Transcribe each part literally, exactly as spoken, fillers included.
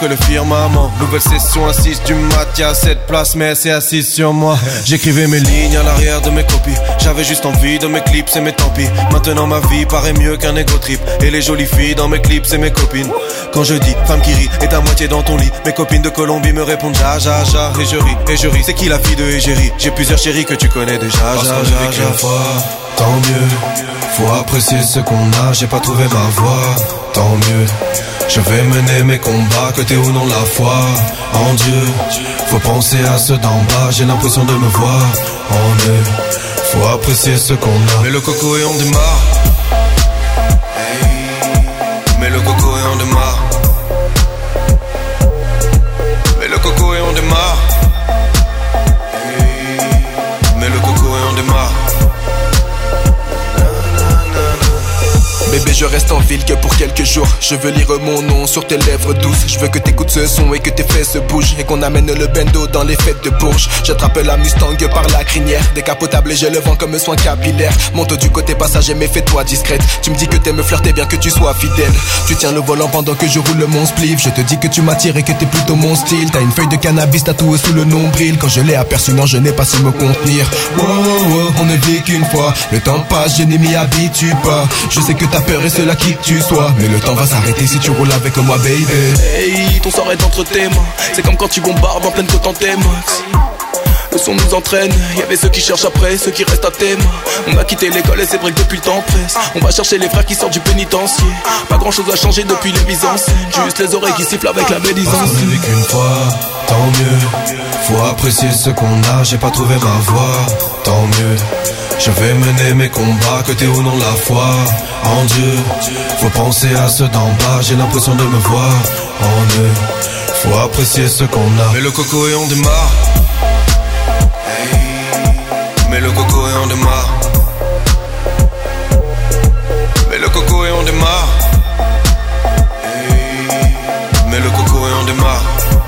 que le firmament. Nouvelle session à six du mat, y'a sept places mais c'est assise sur moi. J'écrivais mes lignes à l'arrière de mes copies. J'avais juste envie de mes clips, c'est mes tant pis. Maintenant ma vie paraît mieux qu'un ego trip. Et les jolies filles dans mes clips, c'est mes copines. Quand je dis femme qui rit, est à moitié dans ton lit. Mes copines de Colombie me répondent ja ja ja. Et je ris, et je ris, c'est qui la fille de Égérie? J'ai plusieurs chéris que tu connais déjà. Parce ja, qu'on ja, ja. Une fois, tant mieux. Faut apprécier ce qu'on a, j'ai pas trouvé ma voie. Tant mieux. Je vais mener mes combats, que t'aies ou non la foi en Dieu. Faut penser à ceux d'en bas, j'ai l'impression de me voir en eux. Faut apprécier ce qu'on a. Mais le coco et on démarre. Hey. Mais le coco et on démarre. Mais le coco et on démarre. Hey. Mais le coco et on démarre. Bébé, je reste en ville que pour quelques jours. Je veux lire mon nom sur tes lèvres douces. Je veux que t'écoutes ce son et que tes fesses bougent. Et qu'on amène le bendo dans les fêtes de Bourges. J'attrape la Mustang par la crinière. Décapotable et j'ai le vent comme un soin capillaire. Monte du côté passager mais fais-toi discrète. Tu me dis que t'aimes flirter bien que tu sois fidèle. Tu tiens le volant pendant que je roule mon spliff. Je te dis que tu m'attires et que t'es plutôt mon style. T'as une feuille de cannabis tatouée sous le nombril. Quand je l'ai aperçu, non je n'ai pas su me contenir. Wow, wow, on ne vit qu'une fois. Le temps passe, je n'y m'y habitue pas. Je sais que t'as peur et cela qui que tu sois. Mais le temps va s'arrêter si tu roules avec moi, baby. Hey, ton sort est entre tes mains. C'est comme quand tu bombardes en pleine côte en tes max. Le son nous entraîne, y'avait ceux qui cherchent après, ceux qui restent à tes mains. On a quitté l'école et c'est vrai que depuis le temps presse. On va chercher les frères qui sortent du pénitencier. Pas grand chose a changé depuis les mises en scène. Juste les oreilles qui sifflent avec la médisance. Parce qu'on ne vit qu'une fois, tant mieux. Faut apprécier ce qu'on a, j'ai pas trouvé ma voie. Tant mieux. Je vais mener mes combats, que t'aies ou non la foi en Dieu. Faut penser à ceux d'en bas, j'ai l'impression de me voir en eux. Faut apprécier ce qu'on a. Mais le coco et on démarre. Hey. Mais le coco et on démarre. Mais le coco et on démarre. Hey. Mais le coco et on démarre.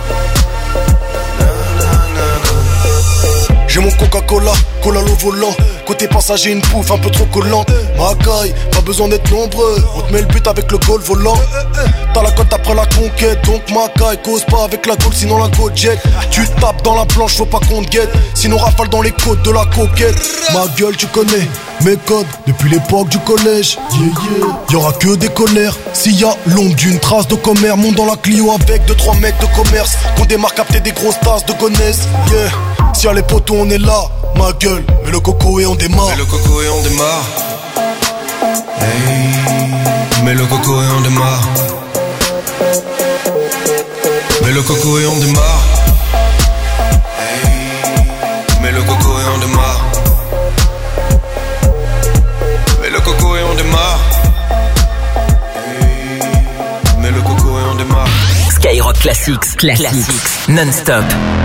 J'ai mon Coca-Cola, cola l'eau volant. Côté passager, une pouffe un peu trop collante. Macaille, pas besoin d'être nombreux. On te met le but avec le goal volant. T'as la cote après la conquête, donc Macaille, cause pas avec la goal, sinon la go jet. Tu tapes dans la planche, faut pas qu'on te guette. Sinon rafale dans les côtes de la coquette. Ma gueule, tu connais mes codes depuis l'époque du collège. Yeah, yeah. Y'aura que des colères. S'il y a l'ombre d'une trace de commère, monte dans la Clio avec deux trois mecs de commerce. Qu'on démarre capter des grosses tasses de gonesse. Yeah. Si y'a les potos, on est là. Ma gueule, mets le coco et on démarre. Mets le coco et on démarre. Hey, mets le coco et on démarre. Mets le coco et on démarre. Hey, mets le coco et on démarre. Mets le coco et on démarre. Hey, mets le coco et on démarre. Skyrock Classics, Classics, non-stop.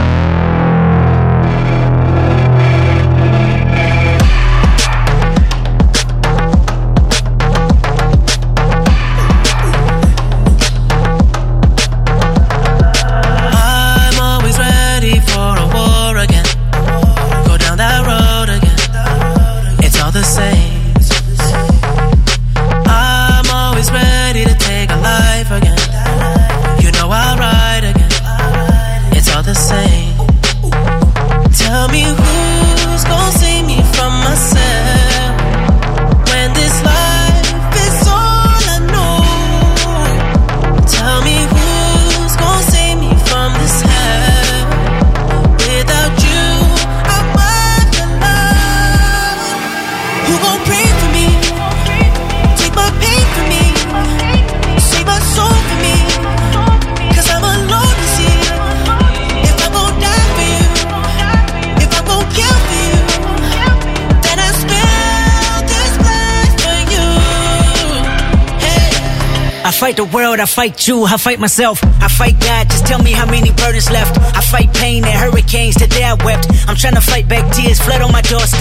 I fight the world, I fight you, I fight myself, I fight God, just tell me how many burdens left. I fight pain and hurricanes, today I wept. I'm trying to fight back tears, flood on my doorsteps.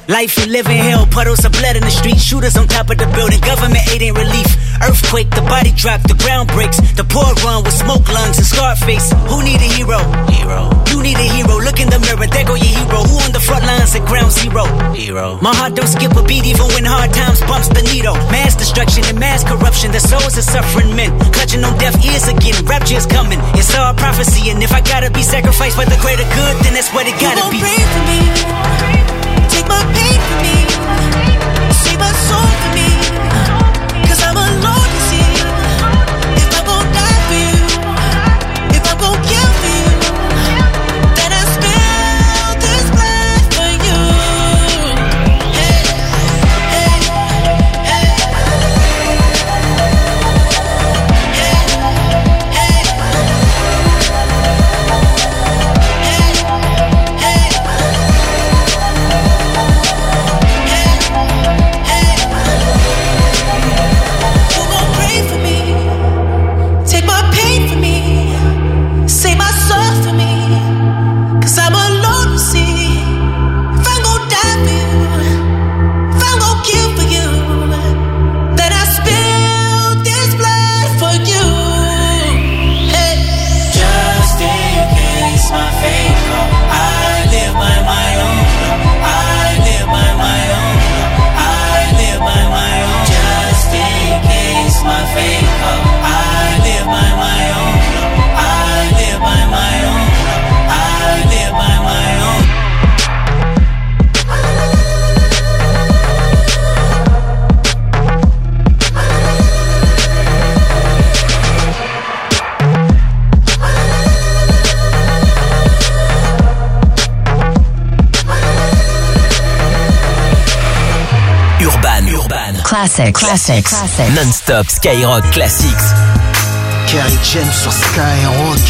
Life we live in hell, puddles of blood in the street, shooters on top of the building, government aid ain't relief. Earthquake, the body drop, the ground breaks, the poor run with smoke lungs and scarred face. Who need a hero? Hero. You need a hero, look in the mirror, there go your hero. Who on the front lines at ground zero? Hero. My heart don't skip a beat even when hard times bumps the needle. Mass destruction and mass corruption, the souls of suffering men, clutching on deaf ears again, rapture's coming. It's all prophecy, and if I gotta be sacrificed by the greater good, then that's what it gotta be. You gon' pray for me, take my pain for me, save my soul for me, cause I'm alone to see. If I gon' die for you, if I gon' kill for you, then I spill this blood for you. Hey, hey, hey, Classics. Classics. Classics. Non-stop Skyrock Classics. Kerry James sur Skyrock.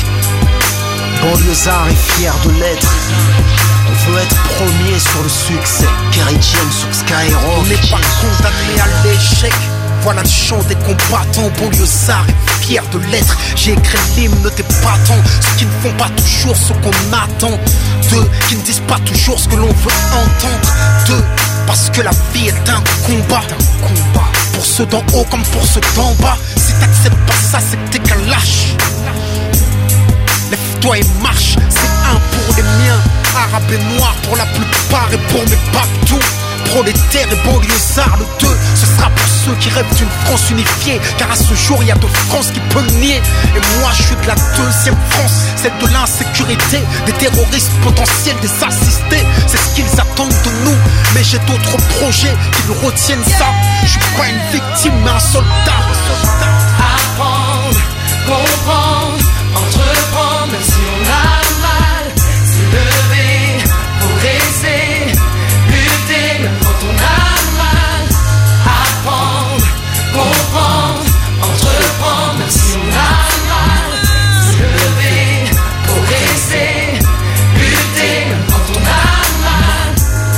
Banlieusard est fier de l'être. On veut être premier sur le succès. Kerry James sur Skyrock. On n'est pas condamné à l'échec. Voilà le chant des combattants. Banlieusard est fier de l'être. J'ai écrit l'hymne des battants. Ceux qui ne font pas toujours ce qu'on attend. Deux, qui ne disent pas toujours ce que l'on veut entendre. Deux, parce que la vie est un combat. combat. Pour ceux d'en haut comme pour ceux d'en bas. Si t'acceptes pas ça, c'est que t'es qu'un lâche. Lève-toi et marche. C'est un pour les miens, arabes et noirs pour la plupart. Et pour mes babtous, prolétaires et banlieusards. Le deux, ce sera pour ceux qui rêvent d'une France unifiée. Car à ce jour, il y a de France qui peut le nier. Et moi, je suis de la deuxième France, celle de l'insécurité, des terroristes potentiels, des assistés. C'est ce qu'ils attendent de nous. Mais j'ai d'autres projets qui nous retiennent ça. Je suis pas une victime, mais un soldat. Apprendre, comprendre, entreprendre, même si on a mal. Se lever pour rester, lutter même quand on a mal. Apprendre, comprendre, entreprendre, même si on a mal. Se lever pour rester, lutter même quand on a mal.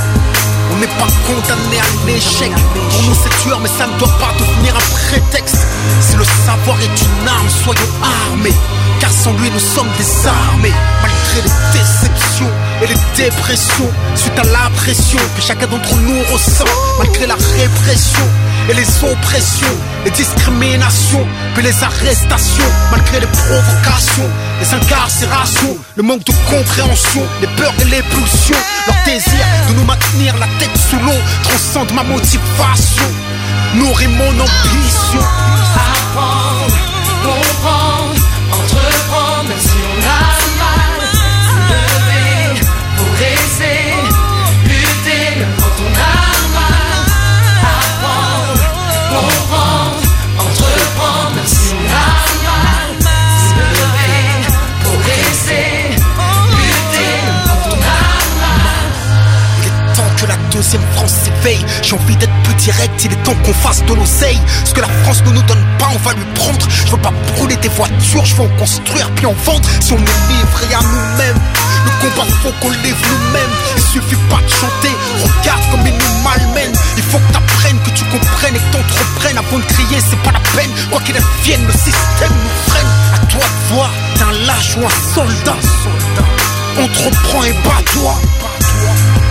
On n'est pas condamné à l'échec. Pour nous c'est dur mais ça ne doit pas devenir un prétexte. Si le savoir est une arme, soyons armés. Car sans lui nous sommes désarmés. Malgré les déceptions et les dépressions, suite à la pression que chacun d'entre nous ressent. Malgré la répression et les oppressions, les discriminations, puis les arrestations. Malgré les provocations, les incarcérations, le manque de compréhension, les peurs et les pulsions. Leur désir de nous maintenir la tête sous l'eau transcende ma motivation, nourrit mon ambition. Apprendre, comprendre, entreprendre, même si on a mal. Se lever pour rester, lutter même quand on a mal. Apprendre, comprendre, entreprendre, même si on a mal. Se lever pour rester, lutter même quand on a mal. Il est temps que la deuxième France s'éveille. J'ai envie d'être plus direct, il est temps qu'on fasse de l'oseille. Ce que la France ne nous donne pas, on va lui prendre. Je veux pas brûler des voitures, je veux en construire puis en vendre. Si on est livré à nous-mêmes, le combat faut qu'on livre nous-mêmes. Il suffit pas de chanter, regarde comme ils nous malmènent. Il faut que t'apprennes, que tu comprennes et que t'entreprennes. Avant de crier, c'est pas la peine. Quoi qu'il advienne, le système nous freine. À toi de voir, t'es un lâche ou un soldat. Entreprends et bats-toi.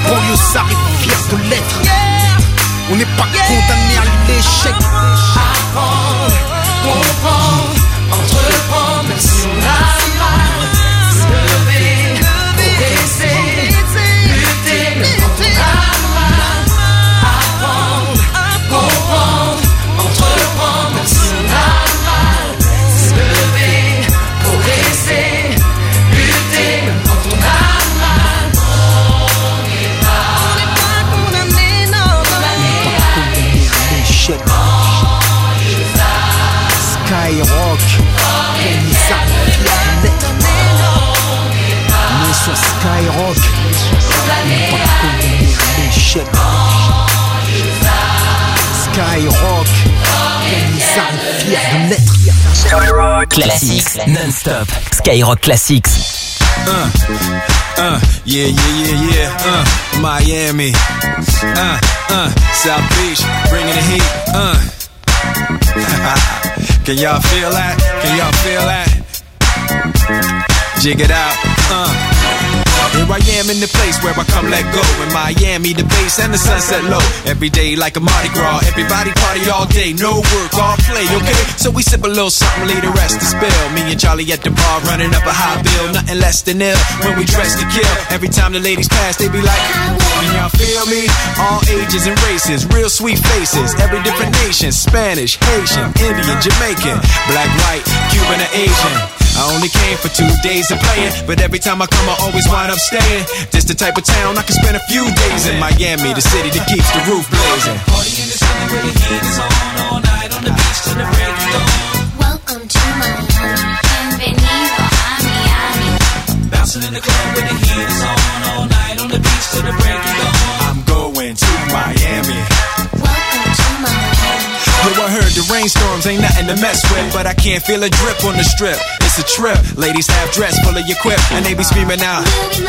banlieue arrive fière de l'être. On n'est pas condamné à l'échec. Apprendre, comprendre, entreprendre, même si on a mal. Se lever, progresser, lutter, même quand on a mal. Apprendre, comprendre, entreprendre, même si on a mal. Se lever, progresser, lutter, même quand on a mal. On n'est pas, on n'est pas condamné, non, condamné à l'échec. Skyrock, mais sur Skyrock, pas condamné à l'échec. Skyrock, fier de l'être. Classics non-stop. Skyrock Classics. Uh, uh, yeah, yeah, yeah, yeah. Uh, Miami. Uh, uh, South Beach, bringing the heat. Uh. Can y'all feel that? Can y'all feel that? Jig it out. Uh. Here I am in the place where I come let go. In Miami, the bass and the sunset low. Every day like a Mardi Gras. Everybody party all day. No work, all play, okay? So we sip a little something, leave the rest to spill. Me and Charlie at the bar running up a high bill. Nothing less than ill when we dress to kill. Every time the ladies pass, they be like, can y'all feel me? All ages and races, real sweet faces. Every different nation, Spanish, Haitian, Indian, Jamaican, black, white, Cuban, or Asian. I only came for two days of playing, but every time I come I always wind up staying. This the type of town I can spend a few days in. Miami, the city that keeps the roof blazing. Party in the city where the heat is on, all night on the beach till the break of dawn. Welcome to Miami, bienvenido a Miami. Bouncing in the club where the heat is on, all night on the beach till the break of dawn. I'm going to Miami. Welcome to Miami. Yo, I heard the rainstorms ain't nothing to mess with, but I can't feel a drip on the strip. It's a trip. Ladies half dressed, full of your quip, and they be screaming out.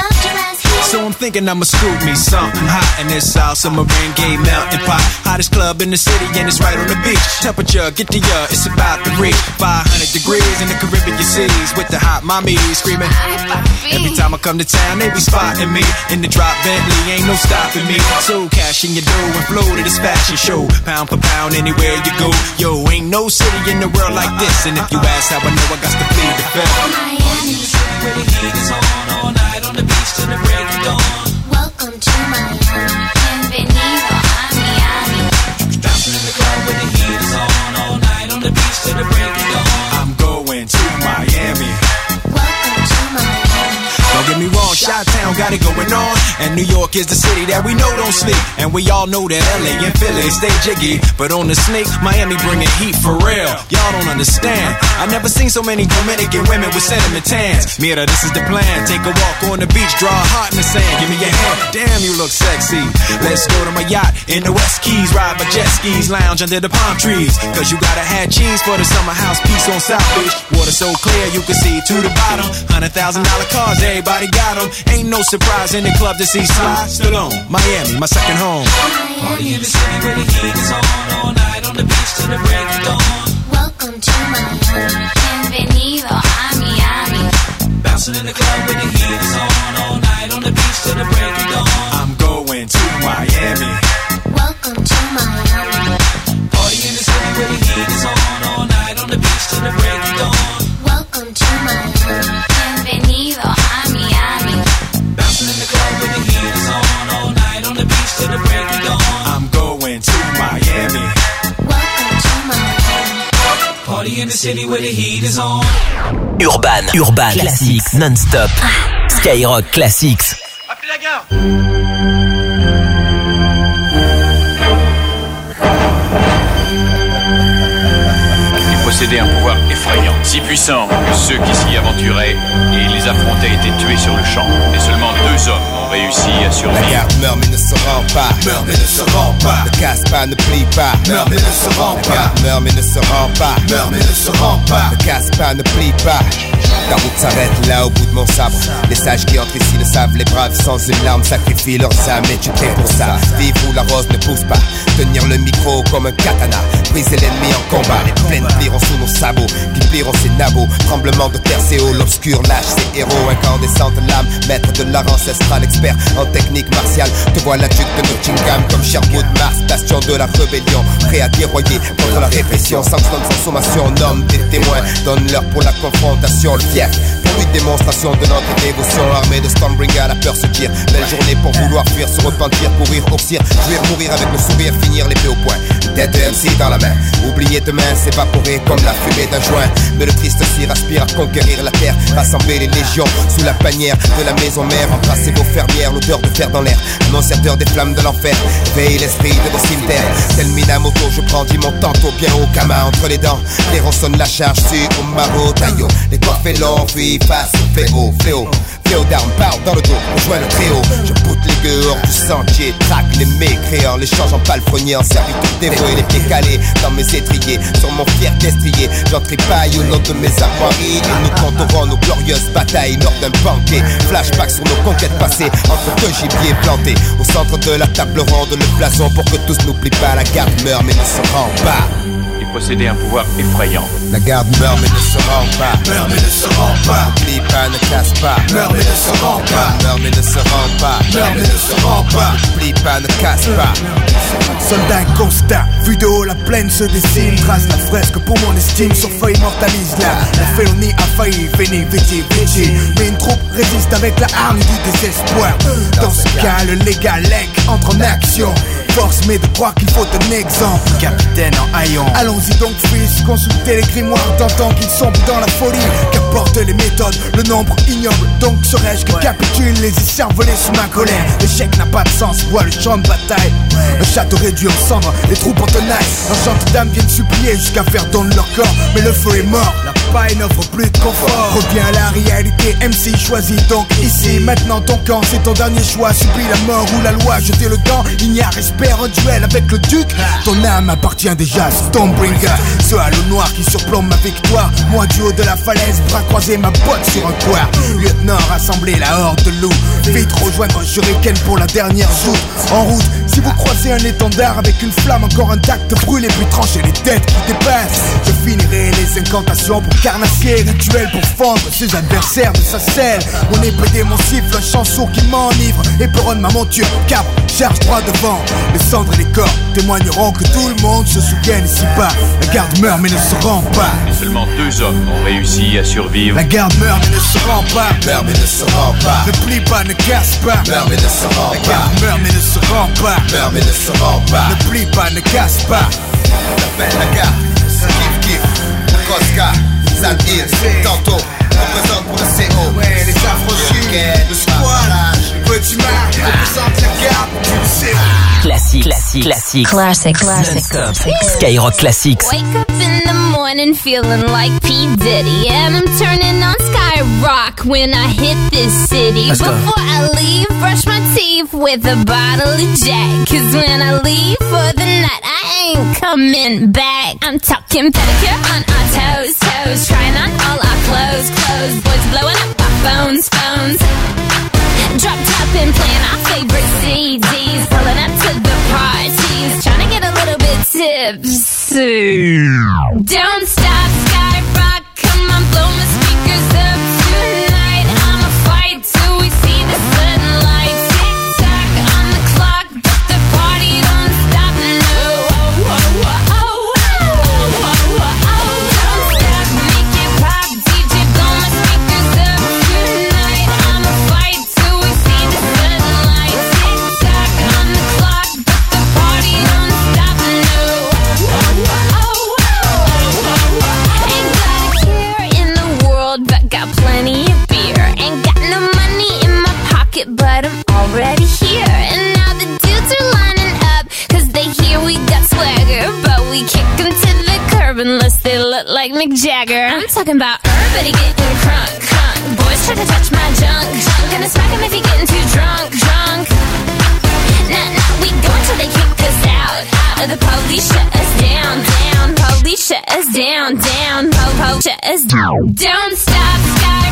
So I'm thinking I'ma scoop me something hot in this South Summer rain gay melting pot. Hottest club in the city and it's right on the beach. Temperature, get to ya, it's about to reach five hundred degrees in the Caribbean seas with the hot mommy screaming. Every time I come to town, they be spotting me in the drop Bentley, ain't no stopping me. So cash in your dough and flow to this fashion show. Pound for pound, anywhere you go. Yo, ain't no city in the world like this. And if you ask how I know, I got to plead the fifth. Miami, where the heat is on, all night on the beach till the break of dawn. Welcome to Miami, bienvenido a Miami. Bouncing in the club where the heat is on, all night on the beach till the break of dawn. I'm going to Miami. Welcome to Miami. Don't get me wrong, Chi-Town got it going on, and New York is the city that we know don't sleep. And we all know that L A and Philly stay jiggy, but on the sneak, Miami bringing heat for real. Y'all don't understand. I never seen so many Dominican women with sentiment tans. Mira, this is the plan. Take a walk on the beach, draw a heart in the sand. Give me your hand. Damn, you look sexy. Let's go to my yacht in the West Keys, ride my jet skis, lounge under the palm trees. Cause you gotta have cheese for the summer house piece on South Beach. Water so clear you can see to the bottom. Hundred thousand dollar cars, everybody got them. Ain't no surprise in the club to see Sly Stallone. Miami, my second home. Party in the city where the heat is on, all night on the beach till the break of dawn. Welcome to Miami, bienvenido a Miami. Bouncing in the club where the heat is on, all night on the beach till the break of dawn. I'm going to Miami. Welcome to Miami. Party in the city where the heat is on, all night on the beach till the break of dawn. Welcome to Miami, bienvenido a Miami. Bouncing in the club where the heat is on, all night on the beach till the break of dawn. I'm going to Miami. Welcome to Miami. Party in the city where the heat is on. Urban, Urban Classics non-stop. Skyrock Classics. Appelez la gare. Possédait un pouvoir effrayant, si puissant que ceux qui s'y aventuraient et les affrontaient étaient tués sur le champ. Et seulement deux hommes ont réussi à survivre. La garde meurt mais ne se rend pas. Meurt mais ne se rend pas. Ne casse pas, ne plie pas. Meurt mais ne se rend pas. La garde meurt mais ne se rend pas. Meurt mais ne se rend pas. Ne casse pas, ne plie pas. Ta route s'arrête là au bout de mon sabre. Les sages qui entrent ici le savent, les braves sans une larme sacrifient leurs âmes. Et tu paies pour ça, vivre où la rose ne pousse pas. Tenir le micro comme un katana, briser l'ennemi en combat. Les plaines plieront sous nos sabots, qui plieront ses nabots. Tremblement de terre, c'est haut, l'obscur lâche ses héros. Incandescente lame, maître de l'art ancestral, expert en technique martiale. Te voilà duc de Nottingham comme Sherwood Mars, bastion de la rébellion, prêt à déroyer contre la répression. Sanctionne sans sommation, nomme des témoins, donne-leur pour la confrontation le fief. Pour une démonstration de notre dévotion, armée de Stormbringer, la peur se tire. Belle journée pour vouloir fuir, se repentir, courir, oxyre, jouir, mourir avec le sourire, finir l'épée au poing. Tête de M C dans la main, oublier demain, s'évaporer comme la fumée d'un joint. Mais le triste cire aspire à conquérir la terre, rassembler les légions sous la bannière de la maison mère. Embrasser vos fermières, l'odeur de fer dans l'air, annonciateur des flammes de l'enfer. Veille l'esprit de vos cimetières, tel Minamoto, je brandis mon tantôt bien haut, Kama entre les dents. Les ronds sonnent la charge sur Omaro Tayo. Les corps fait long, puis face au fléau, fléau. Fléau d'armes parle dans le dos, rejoins le tréau. Je boute les gueux hors du sentier, traque les mécréants, les change en palefreniers, en serviteur dévoué, les pieds calés dans mes étriers, sur mon fier destrier. J'en tripaille au nom de mes armoiries, et nous compterons nos glorieuses batailles lors d'un banquet. Flashback sur nos conquêtes passées, entre deux gibiers plantés. Au centre de la table ronde, le blason pour que tous n'oublient pas. La garde meurt mais ne se rend pas. Il possédait un pouvoir effrayant. La garde meurt mais ne se rend pas. Meurt mais ne se rend pas. N'oublie pas, ne casse pas. Meurt mais ne se rend pas. Meurt mais ne se rend pas. Meurt mais ne se rend pas. N'oublie pas, ne casse pas. Soldat constat, vue de haut la plaine se dessine. Trace la fresque pour mon estime, sur feuille immortalise la La félonie a failli, veni, viti, viti. Mais une troupe résiste avec la arme du désespoir. Dans ce cas, le légal lec entre en action. Force mais de croire qu'il faut un exemple. Capitaine en haillons. Allons-y donc fils, consultez les grimoires d'antan qu'ils sombrent dans la folie. Qu'apportent les méthodes, le nombre ignoble. Donc serais-je que capitule les cervelés sous ma colère. L'échec n'a pas de sens, vois le champ de bataille. Le château réduit en cendres, les troupes en tenaille. L'enchante dames viennent supplier jusqu'à faire don de leur corps. Mais le feu est mort, la paille n'offre plus de confort. Reviens à la réalité, M C choisis donc ici. Maintenant ton camp, c'est ton dernier choix. Subis la mort ou la loi, jeter le gant. Il n'y a respect, un duel avec le duc. Ton âme appartient déjà, Stormbringer. Ce halo noir qui surplombe ma victoire. Moi du haut de la falaise, bras croisés, ma botte sur un coir. Lieutenant, rassembler la horde de loups. Vite rejoindre Shuriken pour la dernière joute. En route, si vous croisez un étendard avec une flamme encore intacte, brûlez puis tranchez les têtes qui dépassent. Je finirai les incantations pour carnassier, rituel pour fendre ses adversaires de sa selle. Mon épée démon siffle, un chanson qui m'enivre. Éperonne ma monture, cabre, charge droit devant. Les cendres et les corps témoigneront que tout le monde se souvient ici bas. La garde meurt mais ne se rend pas. Et seulement deux hommes ont réussi à survivre. La garde meurt mais ne se rend pas. Meurt mais ne se rend pas. Ne plie pas, ne casse pas. Meurt mais ne se rend La pas. garde meurt mais ne se rend pas. Meurt mais ne se rend pas. Ne plie pas, ne casse pas. J'appelle la garde, kiff kiff, Koska, Sale Hill, tantôt, représente pour le C O. Ouais, les affranchis, le squad, le petit mar, représente la garde, tu le sais. Classique, classique, classique. Classic, classic. Non-stop. Skyrock Classics. Wake up in the morning feeling like P. Diddy, and I'm turning on Skyrock when I hit this city. Let's go. Before I leave, brush my teeth with a bottle of Jack. Cause when I leave for the night, I ain't coming back. I'm talking pedicure on our toes, toes. Trying on all our clothes, clothes. Boys blowing up our phones, phones. Drop top and playing our favorite C Ds. Pulling up to the parties, trying to get a little bit tipsy. Don't stop, Skyrock, come on, blow my speakers up tonight. I'ma fight till we see the sunlight. Tick tock on the clock, but the party don't stop. No, oh, oh, oh, oh, oh, oh, oh, oh. Don't stop, make it pop, D J, blow my speakers up tonight. I'ma fight till we see the sunlight. Tick tock on the clock, but the party don't stop. No, oh, oh, oh, oh, oh, oh. Ain't got a care in the world, but got plenty of beer. Ain't got no money in my pocket, but I'm already here. And now the dudes are lining up, cause they hear we got swagger. But we kick them to the curb unless they look like Mick Jagger. I'm talking about everybody getting crunk, crunk. Boys try to touch my junk, junk. Gonna smack him if he getting too drunk, drunk. Nah, nah, we go until they kick us out, out. The police shut us down, down. Police shut us down, down. Po, po, shut us down. Don't stop, Sky.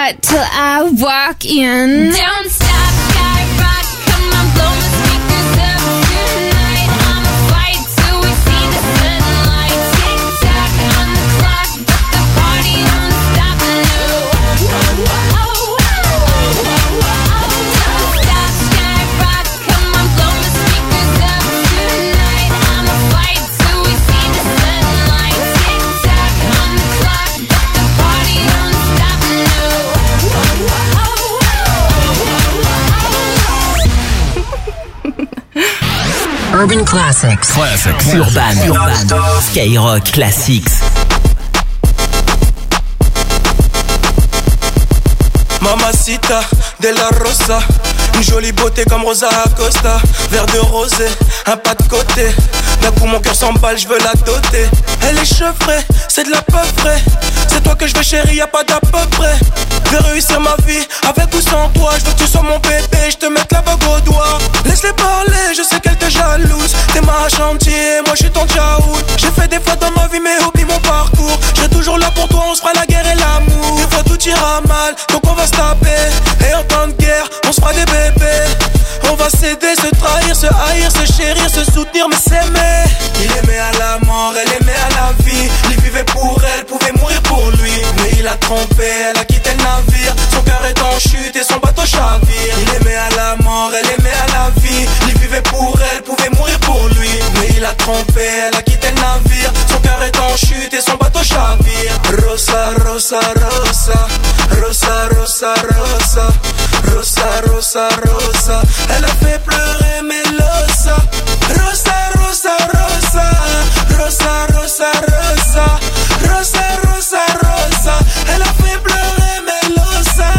set till I walk in. Don't stop, skyrock, come on, blow my speakers up tonight. I'ma fight till we see the sunlight. Tick tock on the clock, but the party don't stop, no. Don't stop, skyrock, come on, blow my speakers up tonight. I'ma fight till we see the sunlight. Tick tock on the clock, but the party don't stop, no. Urban Classics. Classics. Urban. Urban. Skyrock Classics. Mamacita de la Rosa, une jolie beauté comme Rosa Acosta. Verre de rosé, un pas de côté. D'un coup mon cœur s'emballe, je veux la doter. Elle est chevrée, c'est de la peu frais. C'est toi que je veux chérie, y'a pas d'à peu près. Je vais réussir ma vie, avec ou sans toi. Je veux que tu sois mon bébé, je te mette la bague au doigt. Laisse-les parler, je sais qu'elle te jalouse. T'es ma chantier, moi je suis ton tchaout. J'ai fait des fois dans ma vie mais oublie mon parcours. Je serai toujours là pour toi, on se fera la guerre et l'amour. Des fois tout ira mal, donc on va se taper. Et en temps de guerre, on se fera des bébés. On va s'aider, se trahir, se haïr, se chérir, se soutenir, mais s'aimer. Il aimait à la mort, elle aimait à la vie. Il vivait pour elle, pouvait mourir pour lui. Mais il a trompé, elle a quitté le navire. Son cœur est en chute et son bateau chavire. Il aimait à la mort, elle aimait à la vie. Il vivait pour elle, pouvait mourir pour lui. Mais il a trompé, elle a quitté le navire. Son cœur est en chute et son bateau chavire. Rosa, Rosa, Rosa, Rosa, Rosa, Rosa, Rosa, Rosa, Rosa. Elle a fait pleurer Melosa. Rosa, Rosa, Rosa, Rosa, Rosa, Rosa, Rosa, Rosa, Rosa. Elle a fait pleurer Melosa.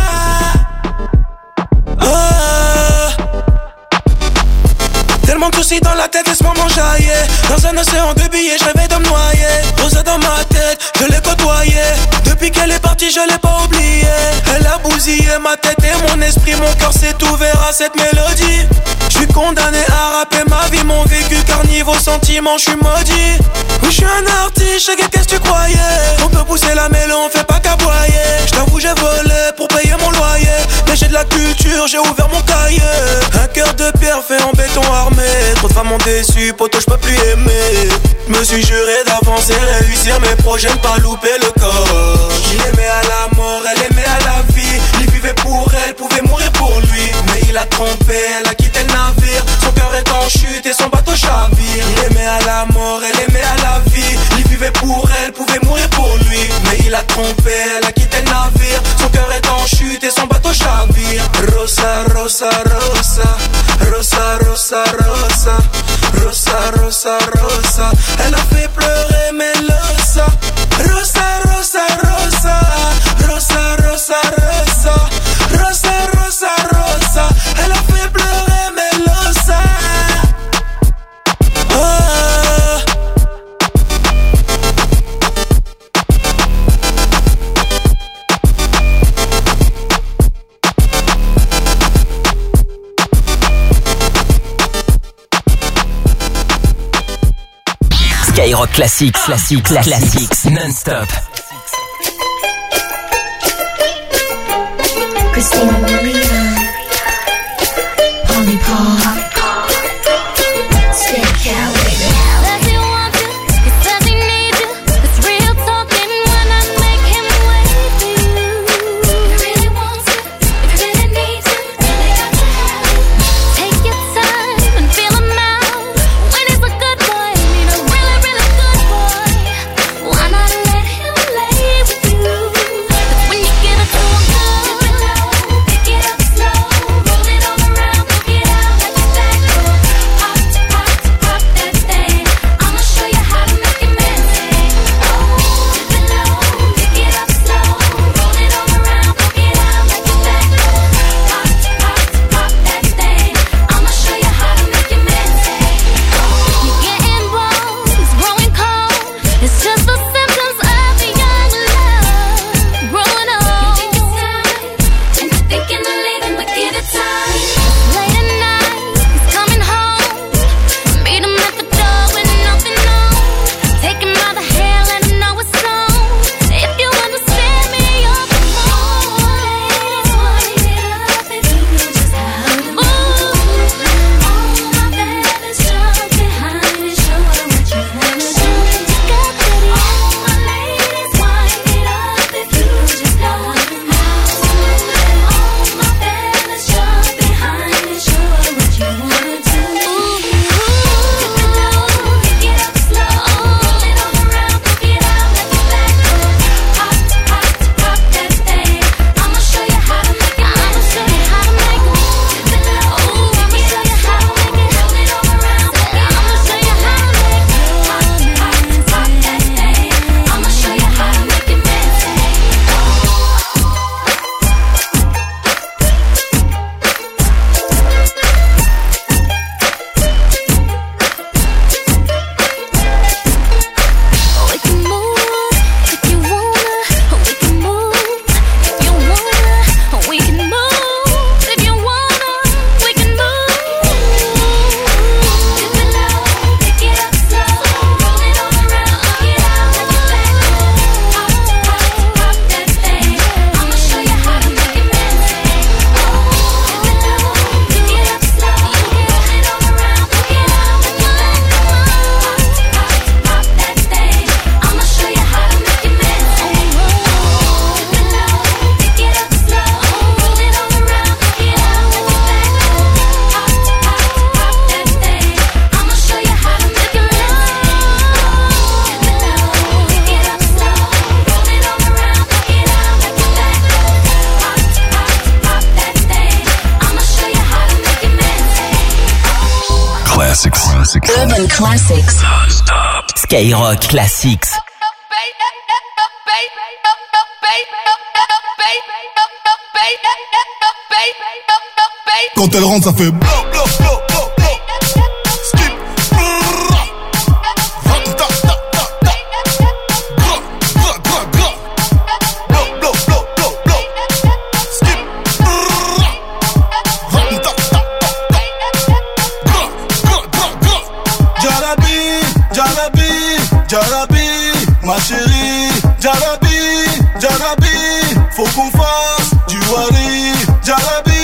Ah. Tellement de soucis dans la tête, laisse-moi m'enjailler. Dans un océan de billets, je rêvais de me noyer. Rosa dans ma tête, je l'ai côtoyée. Depuis qu'elle est partie, je l'ai pas oubliée. Elle a bousillé ma tête et mon esprit. Mon cœur s'est ouvert à cette mélodie. Je suis condamné à rapper ma vie, mon vécu. Car niveau sentiment, je suis maudit. Oui, je suis un artiste, je sais qu'est-ce que tu croyais. On peut pousser la mêlée, on fait pas qu'aboyer. Je t'avoue, j'ai volé pour payer mon loyer. Mais j'ai de la culture, j'ai ouvert mon cahier. Un cœur de pierre fait en béton armé. Trop de femmes m'ont déçu, poto, je peux plus aimer. Je me suis juré d'avancer, réussir mes projets, ne pas louper le corps. Il aimait à la mort, elle aimait à la vie. Il vivait pour elle, pouvait mourir pour lui. Mais il a trompé, elle a quitté le navire. Son cœur est en chute et son bateau chavire. Il aimait à la mort, elle aimait à la vie. Il vivait pour elle, pouvait mourir pour lui. Mais il a trompé, elle a quitté le navire. Son cœur est en chute et son bateau chavire. Rosa, Rosa, Rosa, Rosa, Rosa, Rosa, Rosa, Rosa, Rosa. Elle a fait pleurer Melosa. Rosa, Rosa, Rosa, Rosa, Rosa, Rosa, Rosa, Rosa, Rosa. Elle a fait pleurer Melosa. Ah. Skyrock Classics, Classics, Classics, non-stop. Christina Milian, Polly Paul, Stay Cali. Does he want you? Does he need you? It's real talking when I make him wait for you. If he really wants you, if he really needs you, then they got to have you. Take your time and feel him out. When he's a good boy, need a really, really good boy. Why not let him lay with you? That's when you give it to him good. Pick it up. Classics. Urban Classics. Skyrock Classics. Quand elle rentre, ça fait blo blo blo blo blo. Skip. Rat-ta ta ta ta. Blo blo blo blo. Blo blo blo blo blo. Skip. Rat-ta ta ta ta. Blo blo blo blo. Jalabi, Jalabi, Jalabi, ma chérie. Jalabi, Jalabi, faut qu'on fasse du wari. Jalabi.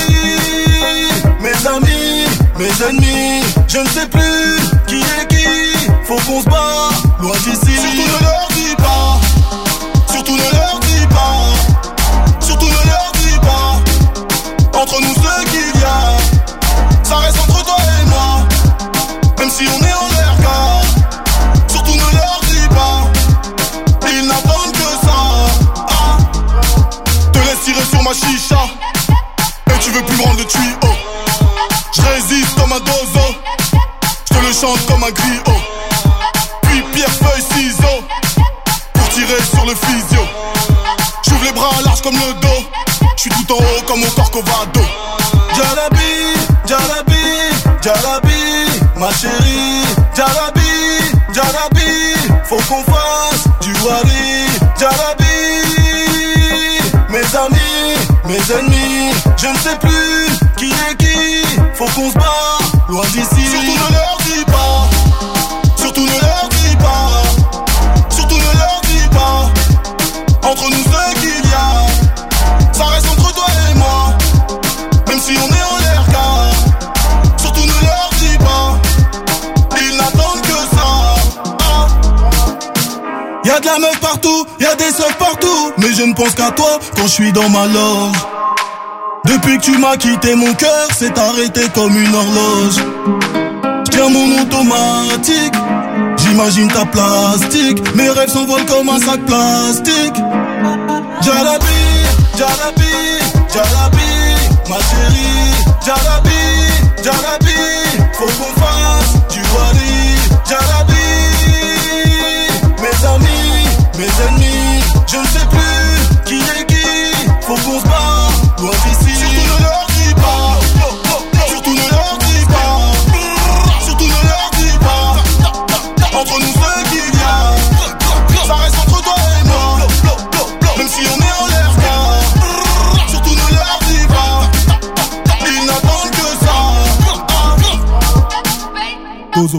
Mes amis, mes ennemis, je ne sais plus qui est qui. Faut qu'on se bat, loin d'ici. Surtout ne leur dis pas. Surtout ne leur dis pas. Surtout ne leur dis pas. Entre nous ce qu'il y a, ça reste entre toi et moi. Même si on est en l'air car. Surtout ne leur dis pas. Ils n'attendent que ça. Ah. Te laisse tirer sur ma chicha. Et tu veux plus me rendre le tuyau. Je résiste comme un dozo. Je te le chante comme un griot. Puis pierre, feuille, ciseaux. Pour tirer sur le physio. J'ouvre les bras larges comme le dos. Je suis tout en haut comme mon Corcovado. Jalabi, Jalabi, Jalabi, ma chérie. Jalabi, Jalabi, faut qu'on fasse du wari. Jalabi. Mes amis, mes ennemis, je ne sais plus qui est qui. Faut qu'on se bat, loin d'ici. Surtout ne leur dis pas. Surtout ne leur dis pas. Surtout ne leur dis pas. Entre nous ce qu'il y a, ça reste entre toi et moi. Même si on est en l'air car. Surtout ne leur dis pas. Ils n'attendent que ça. Ah. Y'a de la meuf partout, y'a des seufs partout. Mais je ne pense qu'à toi quand je suis dans ma loge. Depuis que tu m'as quitté, mon cœur s'est arrêté comme une horloge. J'tiens mon automatique, j'imagine ta plastique. Mes rêves s'envolent comme un sac plastique. Jalabi, Jalabi, Jalabi, ma chérie. Jalabi, Jalabi, faut qu'on fasse du wari. Jalabi. Mes amis, mes ennemis, je ne sais plus qui est qui. Faut qu'on se bat, loin d'ici. Surtout ne leur dis pas. Surtout ne leur dis pas. Surtout ne leur dis pas. Entre nous ce qu'il y a, ça reste entre toi et moi. Même si on est en l'air car. Surtout ne leur dis pas. Ils n'attendent que ça. Dozo.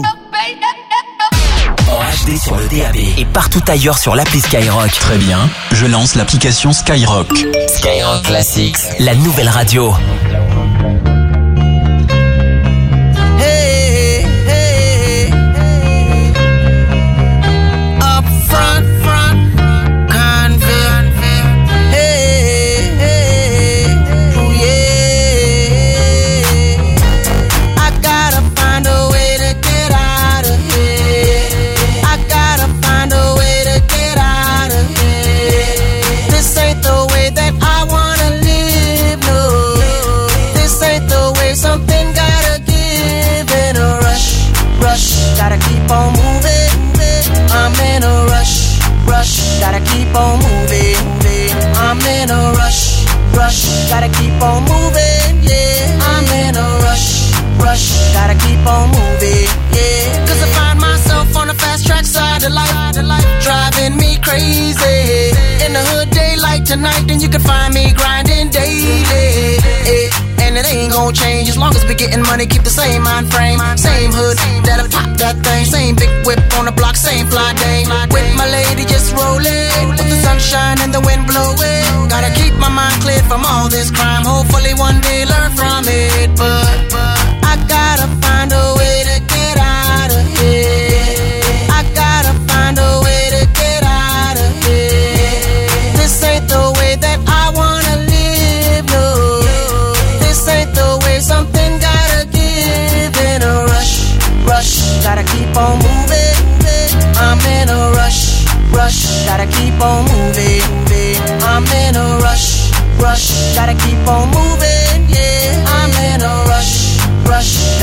En H D sur le D A B et partout ailleurs sur l'appli Skyrock. Très bien, je lance l'application Skyrock. Skyrock Classics, la nouvelle radio. Hey, hey, hey. Up front, front, convict. Hey, hey, oh yeah. I gotta find a way to get out of here. I gotta find a way to get out of here. This ain't the way that I wanna live, no. This ain't the way, something gotta give in a rush, rush. Gotta keep on moving, I'm in a rush, rush. Gotta keep on moving, I'm in a rush, rush. Gotta keep on moving, yeah. I'm in a rush, rush. Gotta keep on moving, yeah. Cause I find myself on the fast track side of life, the life driving me crazy. In the hood daylight tonight, then you can find me grinding daily. Eh, and it ain't gon' change as long as we getting money, keep the same mind frame. Same hood, that'll pop that thing. Same big whip on the block, same fly day. With my lady just rolling, with the sunshine and the wind blowing. Gotta keep my mind cleared from all this crime. Hopefully one day learn from it, but, but I gotta find a way to get out of here. I gotta find a way to get out of here. This ain't the way that I wanna live, no. This ain't the way, something gotta give in a rush, rush. Gotta keep on moving, I'm in a rush, rush. Gotta keep on moving, I'm in a rush, rush. Gotta keep on moving, yeah. I'm in a rush, rush. Gotta keep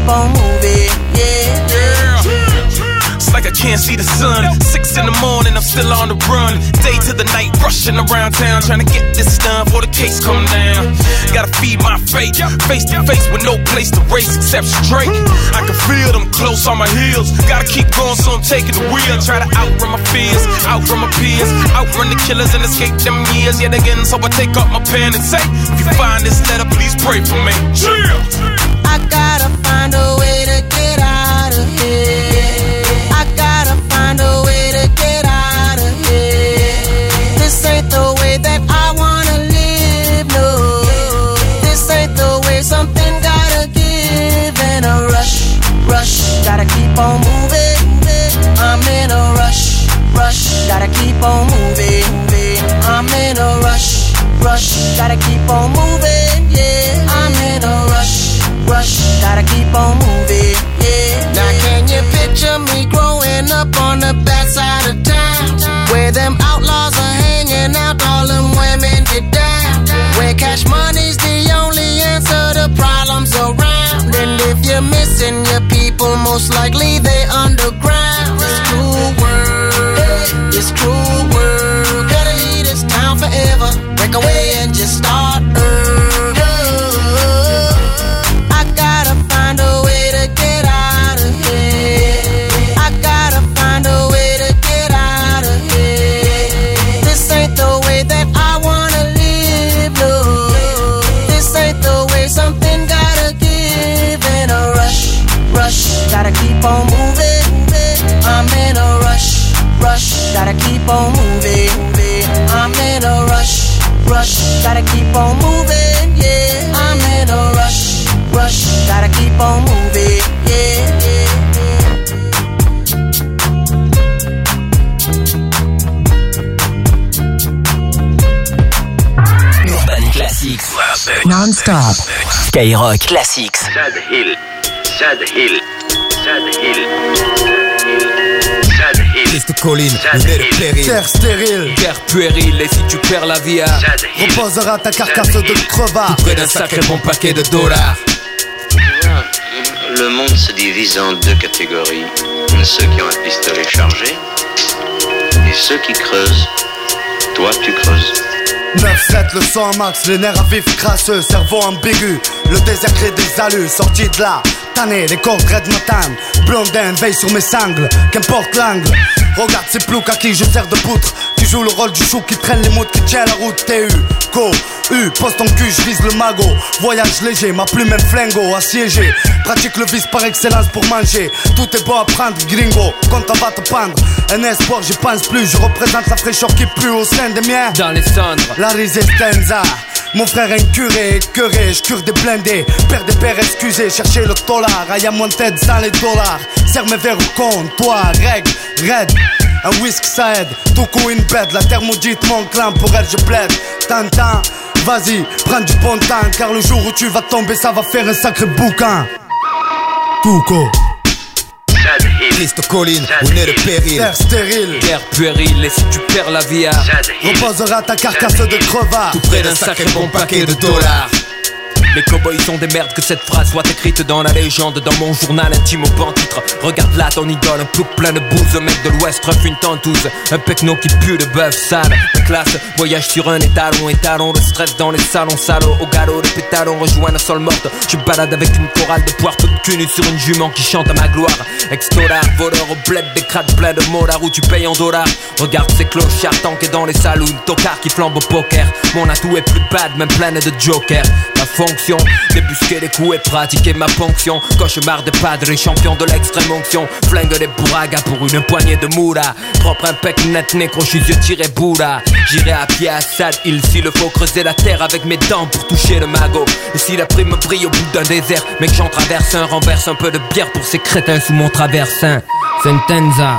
keep on moving, yeah, yeah. It's like I can't see the sun. Six in the morning, I'm still on the run. Day to the night, rushing around town, trying to get this done before the case come down. Gotta feed my fate, face to face with no place to race except straight. I can feel them close on my heels. Gotta keep going, so I'm taking the wheel. Try to outrun my fears, outrun my peers, outrun the killers and escape them years yet again. So I take up my pen and say, if you find this letter, please pray for me. Chill. I gotta find a way to get out of here. I gotta find a way to get out of here. This ain't the way that I wanna live, no. This ain't the way, something gotta give. In a rush, rush, gotta keep on moving. I'm in a rush, rush, gotta keep on moving. I'm in a rush, rush, gotta keep on moving, yeah. I'm in a rush, rush, gotta keep on moving, yeah. Now can you picture me growing up on the backside of town, where them outlaws are hanging out, all them women get down, where cash money's the only answer to problems around. And if you're missing your people, most likely they underground. This cruel world, this cruel world, gotta leave this town forever, break away and just start over. I gotta find a way to get out of here. I gotta find a way to get out of here. This ain't the way that I wanna live, no. This ain't the way, something gotta give. In a rush, rush, gotta keep on moving. I'm in a rush, rush, gotta keep on moving. I'm in a rush, rush, gotta keep on moving, yeah. I'm in a rush, rush, gotta keep on moving, yeah, yeah. Urban Classics. Non-stop. Skyrock Classics. Sad Hill. Sad Hill. Sad Hill. Sad Hill. Triste colline, le nez de péril. Terre stérile, guerre puérile. Et si tu perds la vie à reposera ta carcasse de crevard, tout près d'un sacré bon paquet de dollars. Le monde se divise en deux catégories. Ceux qui ont un pistolet chargé et ceux qui creusent. Toi, tu creuses. neuf sept, le sang en max, les nerfs à vif crasseux, cerveau ambigu. Le désert crée des alus, sorti de là. Tanné, les cordes red matin. Blondin, veille sur mes sangles, qu'importe l'angle. Regarde ces ploucs à qui je sers de poutre, qui joue le rôle du chou qui traîne les moutes, qui tient la route. T U, co, U, poste en cul, je vise le magot. Voyage léger, ma plume un flingo, assiégé. Pratique le vice par excellence pour manger. Tout est beau à prendre, gringo, quand on va te pendre. Un espoir, j'y pense plus, je représente la fraîcheur qui pue au sein des miens. Dans les cendres, la résistenza. Mon frère incuré, écœuré, je cure des blindés. Père des pères excusez, cherchez le dollar. Aïe à mon tête sans les dollars. Serre mes verres au comptoir, règle, raide. Un whisky ça aide, tout coup une bête. La thermodite mon clan, pour elle je plaide. Tintin, vas-y, prends du bon temps. Car le jour où tu vas tomber, ça va faire un sacré bouquin. Touko. Triste colline, au nez de péril. Terre stérile, guerre puérile. Et si tu perds la vie à reposera ta carcasse de crevard, tout près d'un sacré bon paquet de dollars. Les cowboys sont des merdes, que cette phrase soit écrite dans la légende, dans mon journal intime au pan-titre. Regarde là ton idole, un plouc plein de bouse, un mec de l'ouest refuse une tentouse, un pecno qui pue de bœuf sale. La classe voyage sur un étalon, étalon de stress dans les salons salauds. Au galop de pétalons, rejoins la sol morte. Je balade avec une chorale de poire toute cul nue sur une jument qui chante à ma gloire. Ex-dollar, voleur au bled, des crades plein de molards où tu payes en dollars. Regarde ces clochards tankés dans les saloons, tocards qui flambent au poker. Mon atout est plus bad, même pleine de jokers. Ma fonction, débusquer les coups et pratiquer ma ponction. Cauchemar de padre, champion de l'extrême onction. Flingue des bourragas pour une poignée de moula. Propre impec net, nécrochus, yeux tirés boula. J'irai à pied à Sad Hill s'il faut creuser la terre avec mes dents pour toucher le magot. Et si la prime brille au bout d'un désert, mec j'en traverse un, renverse un peu de bière pour ces crétins sous mon traversin. Sentenza.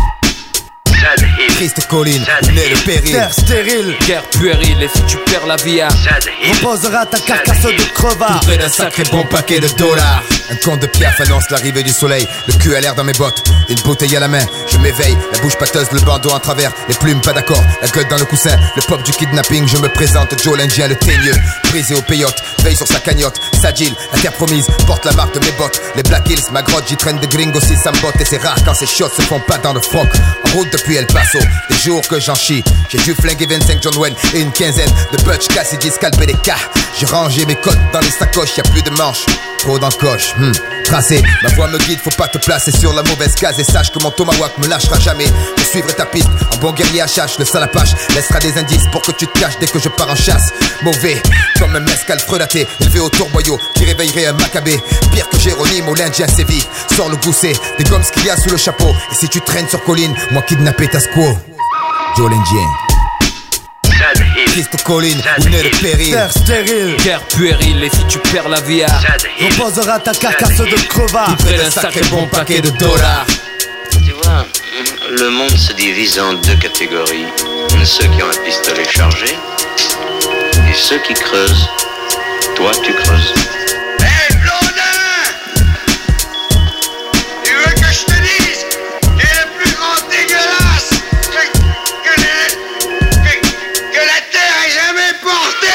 Triste colline, nez de péril. Terre stérile, guerre puérile. Et si tu perds la vie à reposera ta carcasse de crevard, tout près d'un sacré bon paquet de dollars. Un conte de Piaf annonce l'arrivée du soleil. Le cul à l'air dans mes bottes, une bouteille à la main. Je m'éveille, la bouche pâteuse, le bandeau en travers. Les plumes pas d'accord, la gueule dans le coussin. Le pop du kidnapping, je me présente, Joe l'Indien, le teigneux. Brisé au peyote, veille sur sa cagnotte. Sagile, la terre promise, porte la marque de mes bottes. Les Black Hills, ma grotte, j'y traîne de gringos si ça me botte. Et c'est rare quand ces shots se font pas dans le froc. En route depuis El Paso, des jours que j'en chie. J'ai dû flinguer vingt-cinq John Wayne et une quinzaine de Butch Cassidy, scalper des cas. J'ai rangé mes codes dans les sacoches, y'a plus de manches. Trop d'encoche, hmm, tracé, ma voix me guide, faut pas te placer sur la mauvaise case. Et sache que mon tomahawk me lâchera jamais. Je suivrai ta piste, en bon guerrier à chasse. Le salapache laissera des indices pour que tu te caches dès que je pars en chasse. Mauvais, comme un mescal frelaté, élevé au tourboyau, qui réveillerait un macabé. Pire que Jérôme ou l'Indien sévit. Sors le gousset, des gommes qu'il y a sous le chapeau. Et si tu traînes sur colline, moi kidnappé ta squaw. Joe l'Indien. Christo colline, une de péril. Terre stérile, guerre puérile. Et si tu perds la vie à reposera ta carcasse de crevard. Tu près d'un sacré bon paquet de dollars. Tu vois, le monde se divise en deux catégories. Ceux qui ont un pistolet chargé et ceux qui creusent. Toi, tu creuses. Hey, blondin! Tu veux que je te dise qui est le plus grand dégueulasse que, que, le, que, que la terre ait jamais porté?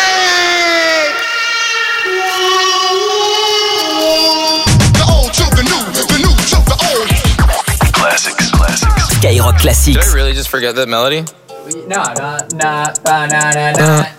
The old to the new, the new to the old. Classics, classics. Skyrock Classics. Did I really just forget that melody? No, no, no, na na na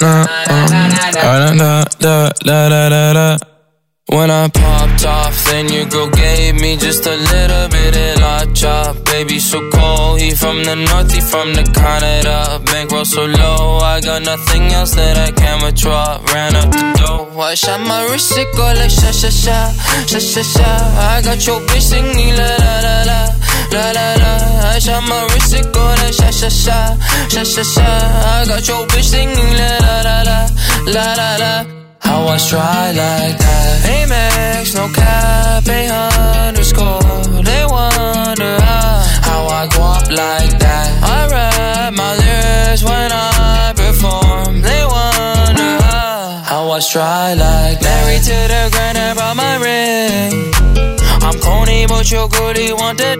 na na na na. When I popped off, then your girl gave me just a little bit of la chop. Baby so cold, he from the north, he from the Canada. Bankroll so low, I got nothing else that I can withdraw. Ran up the dough, I shot my wrist, it go like sha sha sha, sha sha sha. I got your bitch singing la la la la, la la la. I shot my wrist, it go like sha sha sha, sha sha sha. I got your bitch singing la la la la, la la la. How I try like that? Amex, no cap, a underscore. They wonder how, how I go up like that. I rap my lyrics when I perform. They wonder how, how I try like that. Married to the grind, I brought my ring. I'm corny, but your goodie want the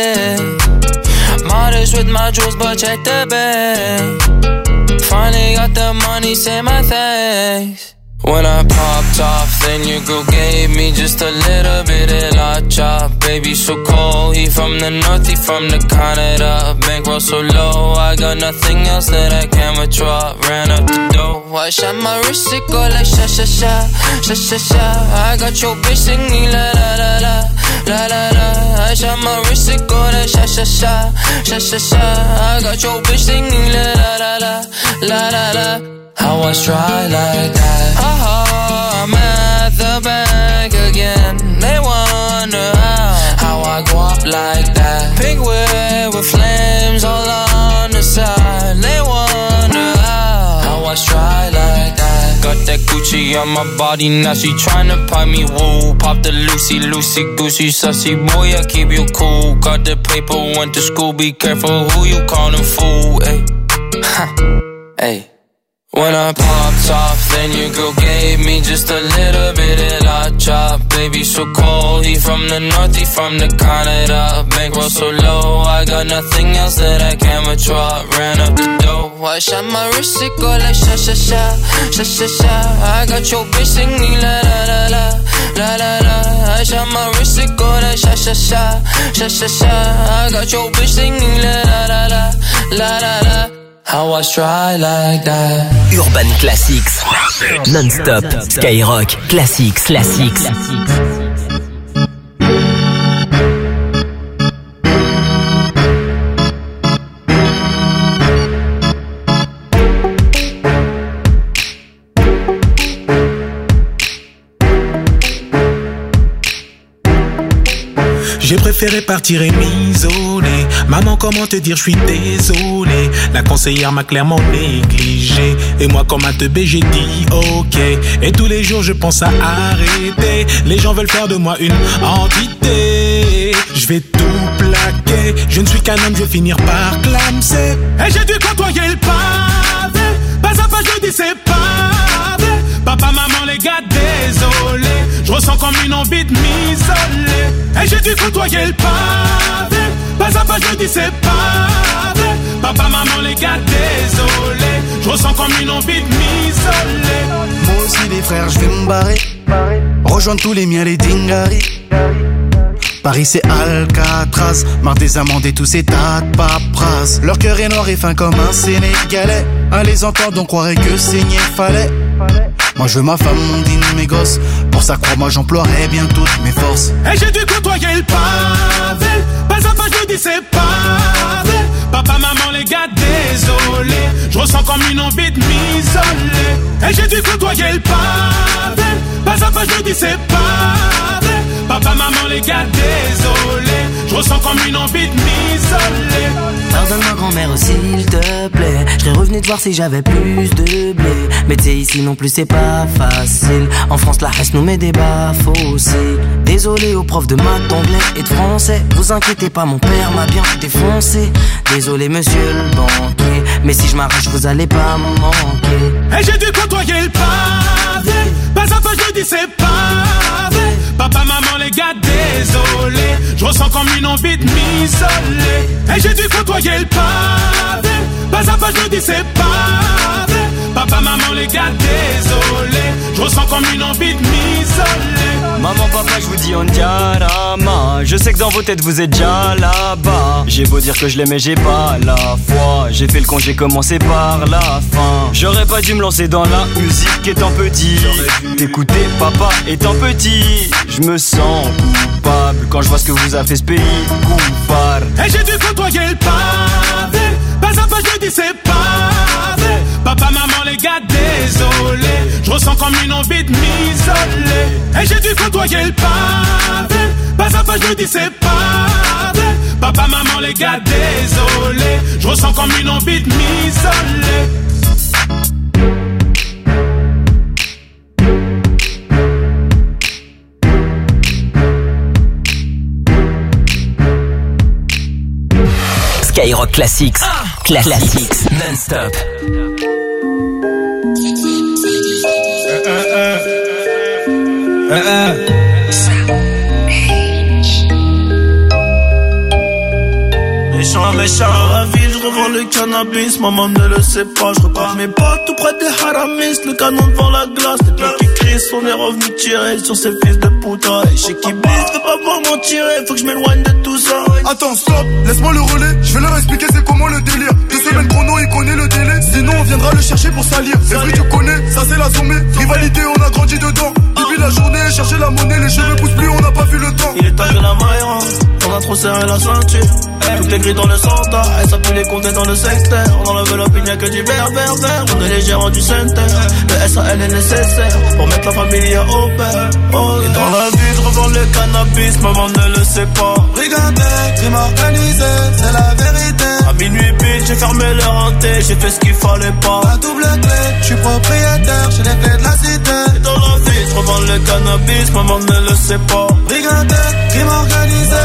dick. Modest with my jewels, but check the bag. Finally got the money, say my thanks. When I popped off, then your girl gave me just a little bit of la chop. Baby so cold, he from the north, he from the Canada. Bankroll so low, I got nothing else that I can withdraw. Ran up the dough, I shot my wrist, it go like sha sha sha, sha sha sha. I got your bitch singing la la la la, la la la. I shot my wrist, it go like sha sha sha, sha sha sha. I got your bitch singing la la la la, la la la. How I try like that? Oh, I'm at the bank again. They wonder how, how I go up like that. Pink whip with flames all on the side. They wonder how, how I try like that. Got that Gucci on my body, now she tryna pop me, woo. Pop the Lucy, Lucy, Goosey, sussy boy, I keep you cool. Got the paper, went to school, be careful who you callin' fool, ayy. Ayy. When I popped off, then your girl gave me just a little bit of la chop. Baby so cold, he from the north, he from the Canada. Bankroll so low, I got nothing else that I can withdraw. Ran up the dough, I shot my wrist, it go like sha sha sha, sha sha sha. I got your bitch singing la la la la, la la la. I shot my wrist, it go like sha sha sha, sha sha sha. I got your bitch singing la la la la, la la la. How I try like that. Urban Classics, non-stop, Skyrock, Classics, Classics. J'ai préféré partir et m'isoler. Maman, comment te dire, je suis désolé. La conseillère m'a clairement négligé. Et moi, comme un teubé, j'ai dit ok. Et tous les jours, je pense à arrêter. Les gens veulent faire de moi une entité. Je vais tout plaquer. Je ne suis qu'un homme, je vais finir par clamser. Et j'ai dû côtoyer le pavé. Pas à pas, je dis c'est pas vrai. Papa, maman, les gars, désolé. Je ressens comme une envie de m'isoler. Et j'ai dû côtoyer le pavé. Pas à pas je dis c'est pas vrai. Papa, maman, les gars, désolé. Je ressens comme une envie de m'isoler. Moi aussi les frères, je vais me barrer. Rejoindre tous les miens, les dingaris. Paris c'est Alcatraz, marre des amendes et tous ces tas de paperasses. Leur cœur est noir et fin comme un Sénégalais. À les entendre on croirait que saigner fallait. Moi je veux ma femme, mon dîner, mes gosses. Pour ça crois-moi j'emploierai bien toutes mes forces. Et j'ai dû côtoyer le pavé. Pas à pas je dis c'est pas vrai. Papa, maman, les gars, désolé. Je ressens comme une envie de m'isoler. Et j'ai dû côtoyer le pavé. Pas à pas je dis c'est pas vrai. Papa, maman, les gars, désolé. Je ressens comme une envie de m'isoler. Pardonne-moi grand-mère s'il te plaît. Je serais revenu te voir si j'avais plus de blé. Mais t'sais ici non plus c'est pas facile. En France la reste nous met des baffes aussi. Désolé aux profs de maths, d'anglais et de français. Vous inquiétez pas, mon père m'a bien défoncé. Désolé monsieur le banquier, mais si je m'arrache vous allez pas me manquer. Et j'ai dû côtoyer le pavé. Pas à pas je dis c'est pas vrai. Papa, maman, les gars, désolé. Je ressens comme une envie de m'isoler. Et j'ai dû côtoyer le pavé. Pas à pas je dis c'est pas vrai. Papa, maman, les gars, désolé. Je ressens comme une envie de m'isoler. Maman, papa, je vous dis on diarama. Je sais que dans vos têtes vous êtes déjà là-bas. J'ai beau dire que je l'aimais, j'ai pas la foi. J'ai fait le con, j'ai commencé par la fin. J'aurais pas dû me lancer dans la musique étant petit. T'écouter papa étant petit. Je me sens coupable quand je vois ce que vous a fait ce pays coupable. Et j'ai dû côtoyer le pavé. Pas à pas je dis c'est pas vrai. Papa, maman, les gars, désolé. Je ressens comme une envie de m'isoler. Et j'ai dû côtoyer le pavé. Pas à pas je dis c'est pas vrai. Papa, maman, les gars, désolé. Je ressens comme une envie de m'isoler. Skyrock Classics, Cla- Classics, non-stop. Uh, uh, uh. Méchant, méchant, la ville, je revends le cannabis, maman ne le sait pas, je repars mes potes tout près des haramis, le canon devant la glace, les mecs qui crient, on est revenu tirer sur ces fils de puta, et chez qui bise, fais pas voir m'en tirer, faut que je m'éloigne de tout ça. Attends, stop, laisse-moi le relais, je vais leur expliquer c'est comment le délire. Deux semaines chrono, il connaît le délai, sinon on viendra le chercher pour salir. C'est vrai, tu connais, ça c'est la sommée, rivalité, on a grandi dedans. Depuis la journée, chercher la monnaie, les cheveux poussent plus, on n'a pas vu le temps. Il est tagué la maille, on a trop serré la ceinture. Toutes les grilles dans le centre, et ça pue les comptes dans le secteur. On enlève l'opinion que du vert, vert, vert. On est les gérants du center. Le S A L est nécessaire pour mettre la famille au père. Oh, et dans la vie, je revends le cannabis, maman ne le sait pas. Regardez, crime organisé, c'est la vérité. À minuit pile, j'ai fermé le renté, j'ai fait ce qu'il fallait pas. La double clé, je suis propriétaire, j'ai les clés de la cité. Et dans la vie, je revends le cannabis, maman ne le sait pas. Regardez, crime organisé.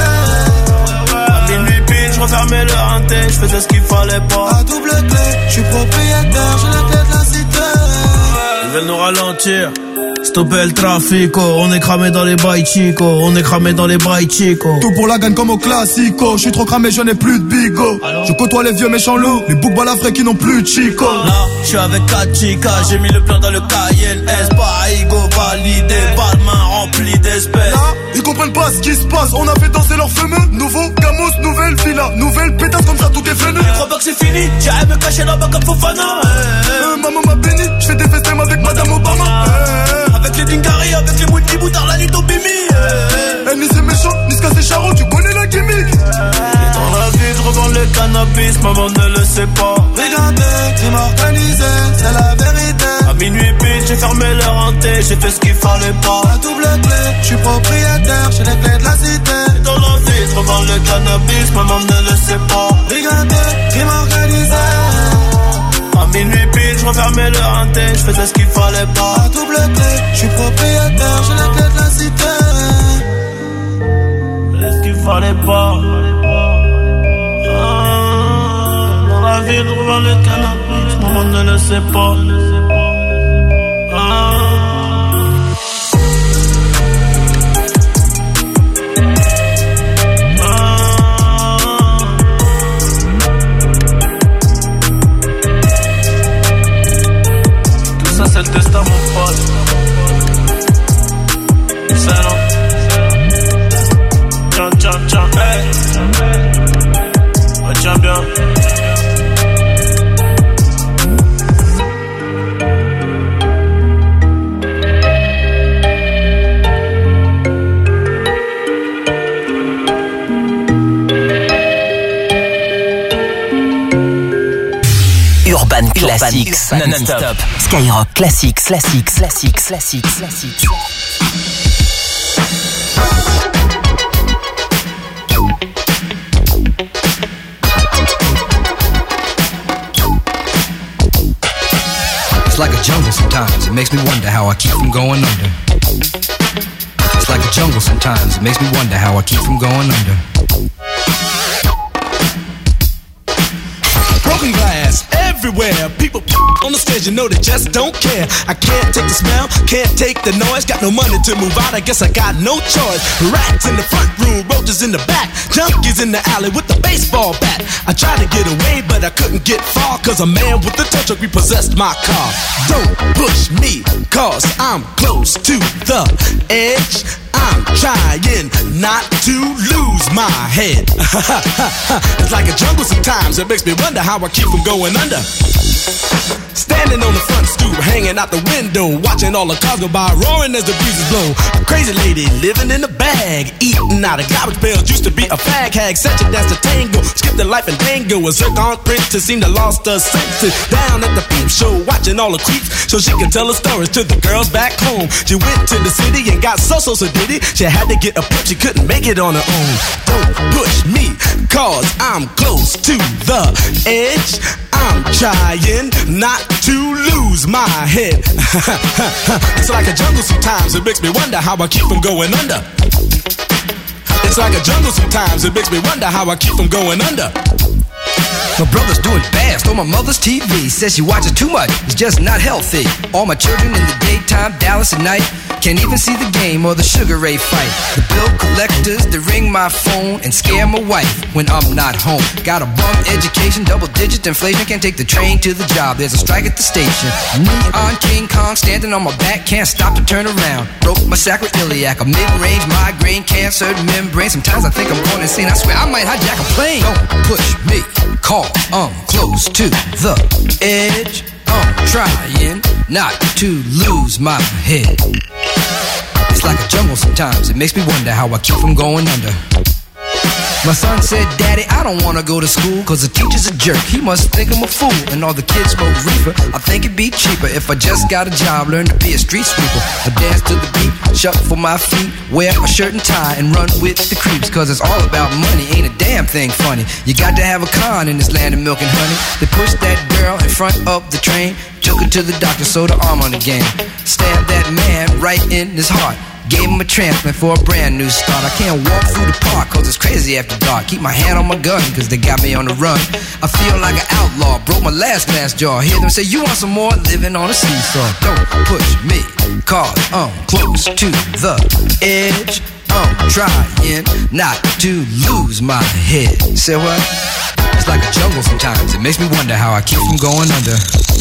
Minuit pile, je refermais le hanté, je faisais ce qu'il fallait pas. À double clé, je suis propriétaire, j'ai la clé de la cité. Ils veulent nous ralentir, stopper le trafic, on est cramé dans les bails chico, on est cramé dans les bails chico. Tout pour la gagne comme au classico, je suis trop cramé, je n'ai plus de bigo. Je côtoie les vieux méchants loups, les boucs balafrés qui n'ont plus de chico. Là, je suis avec quatre chicas, j'ai mis le plan dans le K L S, pas ego validé, pas de main remplie d'espèces. Là, ils comprennent pas ce qui se passe, on a fait danser leurs fameux. Nouveau Gamos, nouvelle villa, nouvelle pétasse comme ça tout est venu. Je crois pas que c'est fini, j'arrive me cacher là-bas comme Fofana. Euh, maman m'a béni, je fais des festins avec Madame Obama. Euh, avec les Dingari, avec les multi-boutards, la nuit d'Obimi. Eh, ni c'est méchant, ni ce c'est charron, tu connais la gimmick. Et dans la vie, je revends le cannabis, maman ne le sait pas. Regardez, crime organisé, c'est la vérité. À minuit pile, j'ai fermé le renté, j'ai fait ce qu'il fallait pas. La double clé, je suis propriétaire, j'ai les clés de la cité. Et dans la vie, je revends le cannabis, maman ne le sait pas. Regardez, crime organisé. À minuit pile, je refermais le hanté, je faisais ce qu'il fallait pas. La double clé, je suis propriétaire, j'ai les clés de la cité. C'est ce qu'il fallait pas. Ah, dans la vie, je revends le cannabis, maman ne le sait pas. Ah. Classics, non-stop. Skyrock Classics, Classics, Classics, Classics, Classics. It's like a jungle sometimes, it makes me wonder how I keep from going under. It's like a jungle sometimes, it makes me wonder how I keep from going under. Broken glass everywhere, people on the stage, you know they just don't care. I can't take the smell, can't take the noise, got no money to move out, I guess I got no choice. Rats in the front room, roaches in the back, junkies in the alley with the baseball bat. I tried to get away, but I couldn't get far, cause a man with a tow truck repossessed my car. Don't push me, cause I'm close to the edge. I'm trying not to lose my head. It's like a jungle sometimes, it makes me wonder how I keep from going under. Standing on the front stoop, hanging out the window, watching all the cars go by, roaring as the breezes blow. A crazy lady living in a bag, eating out of garbage pails, used to be a fag hag, such a dance to tango, skipped the life and tango. A zircon princess seemed to lost her senses. Down at the peep show, watching all the creeps, so she could tell her stories to the girls back home. She went to the city and got so so so did it. She had to get a pimp, she couldn't make it on her own. Don't push me, cause I'm close to the edge. I'm trying not to lose my head. It's like a jungle sometimes, it makes me wonder how I keep from going under. It's like a jungle sometimes, it makes me wonder how I keep from going under. My brother's doing bad, stole my mother's T V. Says she watches too much, it's just not healthy. All my children in the daytime, Dallas at night. Can't even see the game or the Sugar Ray fight. The bill collectors, they ring my phone and scare my wife when I'm not home. Got a bum education, double digit inflation. Can't take the train to the job, there's a strike at the station. Neon King Kong standing on my back, can't stop to turn around. Broke my sacroiliac, a mid-range migraine, cancer membrane. Sometimes I think I'm going insane, I swear I might hijack a plane. Don't push me, call, I'm close to the edge. I'm trying not to lose my head. It's like a jungle sometimes, it makes me wonder how I keep from going under. My son said, Daddy, I don't wanna go to school, cause the teacher's a jerk, he must think I'm a fool. And all the kids smoke reefer, I think it'd be cheaper if I just got a job, learn to be a street sweeper. I dance to the beat, shuffle my feet, wear a shirt and tie, and run with the creeps. Cause it's all about money, ain't a damn thing funny. You got to have a con in this land of milk and honey. They pushed that girl in front of the train, took her to the doctor, sewed her arm on the game. Stabbed that man right in his heart, gave him a transplant for a brand new start. I can't walk through the park cause it's crazy after dark. Keep my hand on my gun cause they got me on the run. I feel like an outlaw, broke my last glass jaw. Hear them say, you want some more? Living on a seesaw. Don't push me, cause I'm close to the edge. I'm trying not to lose my head. Say what? It's like a jungle sometimes, it makes me wonder how I keep from going under.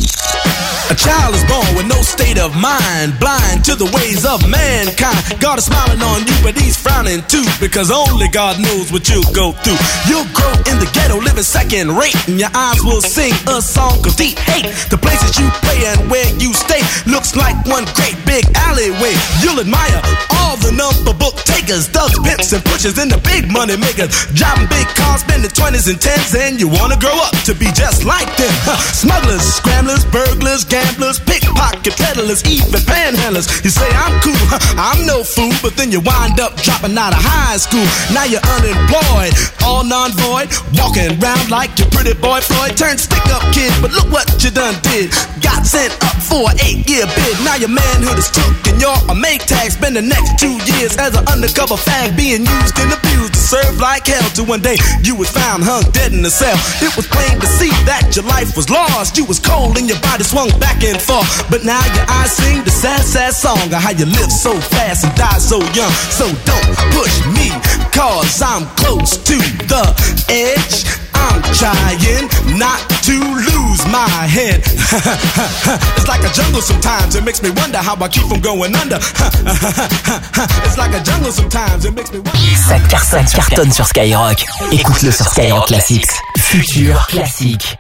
A child is born with no state of mind, blind to the ways of mankind. God is smiling on you, but he's frowning too, because only God knows what you'll go through. You'll grow in the ghetto, living second rate, and your eyes will sing a song of deep hate. The places you play and where you stay looks like one great big alleyway. You'll admire all the number book takers, thugs, pimps, and pushers, and the big money makers, driving big cars, spending twenties and tens, and you wanna grow up to be just like them. Smugglers, scramblers, burglars, gamblers, pickpocket peddlers, even panhandlers. You say I'm cool, I'm no fool, but then you wind up dropping out of high school. Now you're unemployed, all non-void, walking around like your pretty boy Floyd. Turned stick-up kid, but look what you done did. Got sent up for an eight-year bid. Now your manhood is took and you're a make tag. Spend the next two years as an undercover fag, being used and abused to serve like hell. Till one day you was found hung dead in a cell. It was plain to see that your life was lost. You was cold and your body swung back and forth, but now your eyes sing the sad, sad song of how you live so fast and die so young. So don't push me, cause I'm close to the edge. I'm trying not to lose my head. It's like a jungle sometimes, it makes me wonder how I keep from going under. It's like a jungle sometimes, it makes me wonder. Ça cartonne, ça cartonne sur Skyrock. Écoute-le sur Skyrock Classics. Futur classique.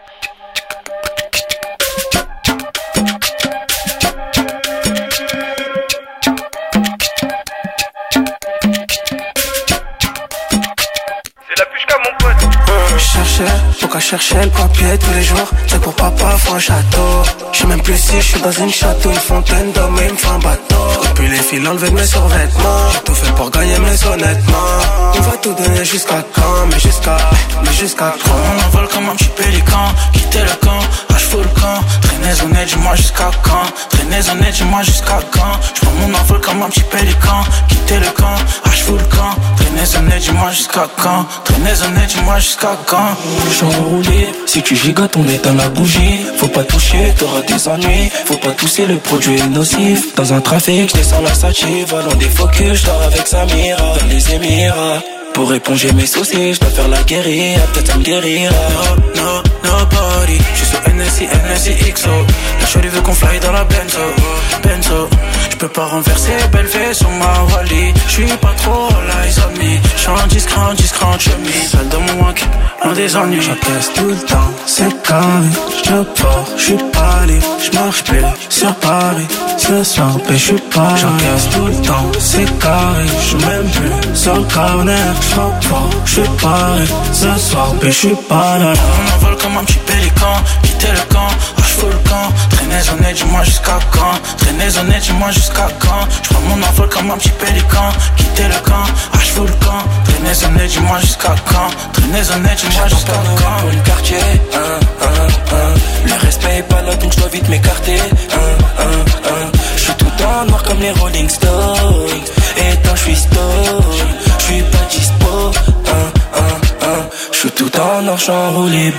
qu'à chercher le papier tous les jours. C'est pour papa, faut un château. J'sais même plus si j'suis dans une château, une fontaine d'hommes et il me fait un bateau. Depuis les fils enlever mes survêtements. J'ai tout fait pour gagner, mais honnêtement, on va tout donner jusqu'à quand, mais jusqu'à, mais jusqu'à quand. On envole comme un petit pélican, quitter le camp, H full camp. Traînez honnête, dis-moi jusqu'à quand. Traînez honnête, dis-moi jusqu'à quand. J'prends mon envol comme un petit pélican, quitter le camp, H full camp. Traînez honnête, dis-moi jusqu'à quand. Traînez honnête, dis-moi jusqu'à quand. J'suis enroulé, si tu gigotes on est dans la bougie. Faut pas toucher, t'auras des ennuis. Faut pas tousser, le produit est nocif. Dans un trafic, j'descends la sative. Volant des focus, j'dors avec Samira. Dans les Émirats, pour éponger mes soucis, j'dois faire la guérilla. Peut-être ça me guérira. No, no, nobody. J'suis sur N S I, N S I X O. La chérie veut qu'on fly dans la Benzo, Benzo. J'peux pas renverser, belle fée sur ma Wally. J'suis pas trop all eyes on me. J'suis un discret, un discret en chemise. Seul dans mon wank, loin des ennuis. J'encaisse tout le temps, c'est carré. J'te pars, j'suis pas libre. J'marche plus sur Paris. Ce soir, ben j'suis pas. J'encaisse tout le temps, c'est carré. J'suis même plus sur le corner. J'frappe fort, j'suis paré. Ce soir, ben j'suis pas là. On envole comme un petit pélican, quitter le camp, H full camp. Traînez honnête, dis-moi jusqu'à quand. Traînez honnête, dis-moi jusqu'à quand. J'prends mon envol comme un petit pélican, quitter le camp, H full camp. Traînez honnête, dis-moi jusqu'à quand. Traînez honnête, dis-moi jusqu'à quand. Pour le quartier, un, un, un. Le respect est pas là donc j'dois vite m'écarter. Un, un, un. J'suis tout en noir comme les Rolling Stones. Et tant j'suis stone, j'suis pas dispo. Un, un, un. J'suis tout en noir, j'suis enroulé.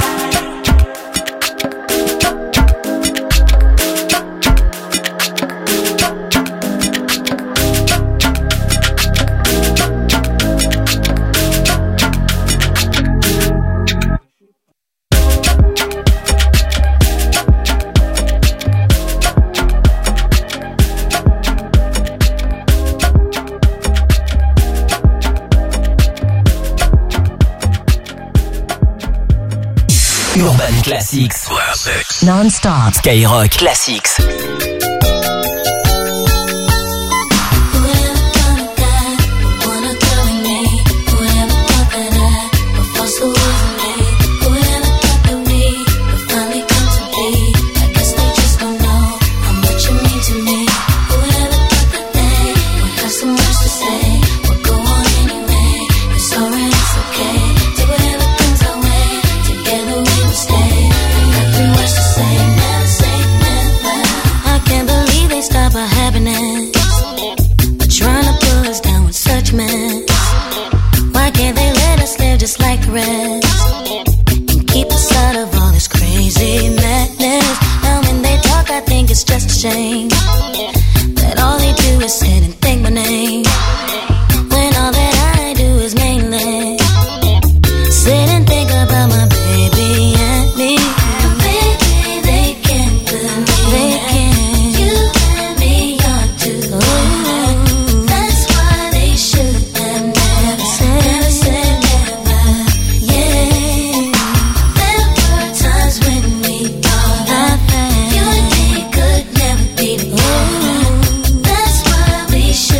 Urban Classics. Classics. Non-stop. Skyrock Classics. Just like the rest, and keep us out of all this crazy madness. Now when they talk, I think it's just a shame that all they do is sit and think my name, when all that I do is mainly sit and think about my baby and me. Baby, they can't believe they can't. You and me are two. Ooh, that's why they should have never said, never said. We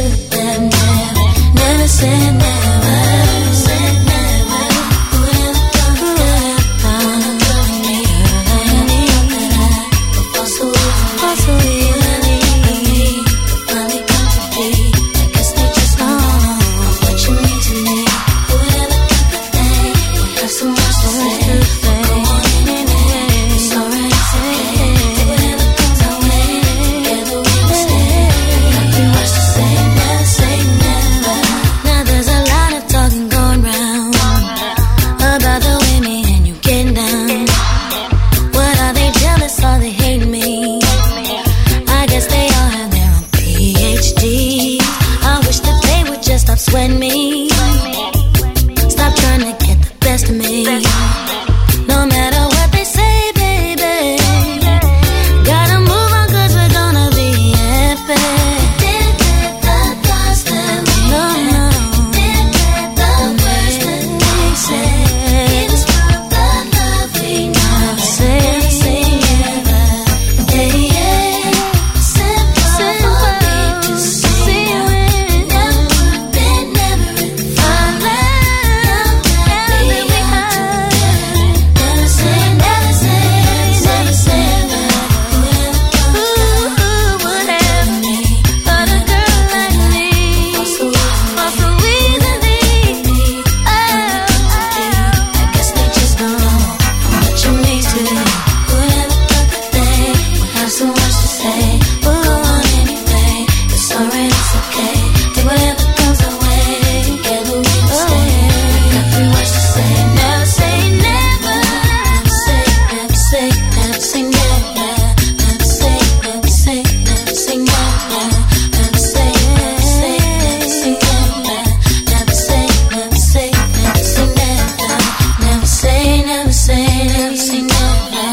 much to say. We'll go on anyway. It's alright, it's okay. Take whatever comes our way. Together we will stay. Got too much to say. Never say never. Never say, never say, never say never. Never say, never say, never say never. Never say, never say, never say never. Never say, never say, never say never. Never say, never say, never say never.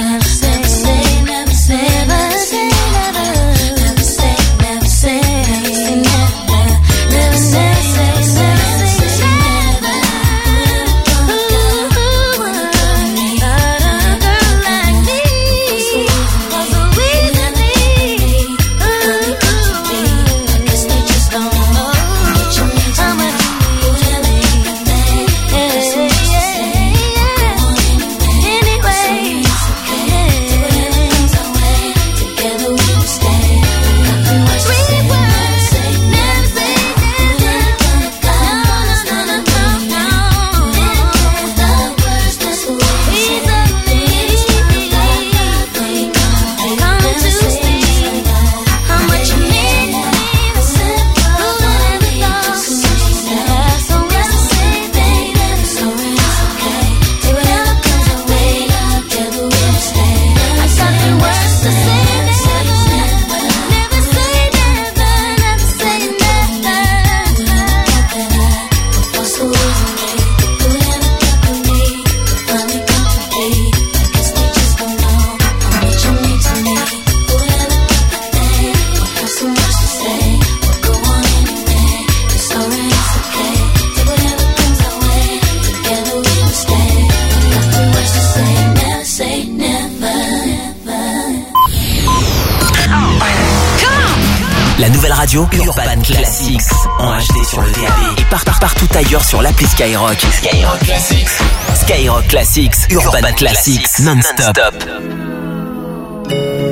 La nouvelle radio Urban Classics en H D sur le D A B et part, part, partout ailleurs sur l'appli Skyrock. Skyrock Classics. Skyrock Classics, Urban, Urban Classics, non-stop. Non-stop.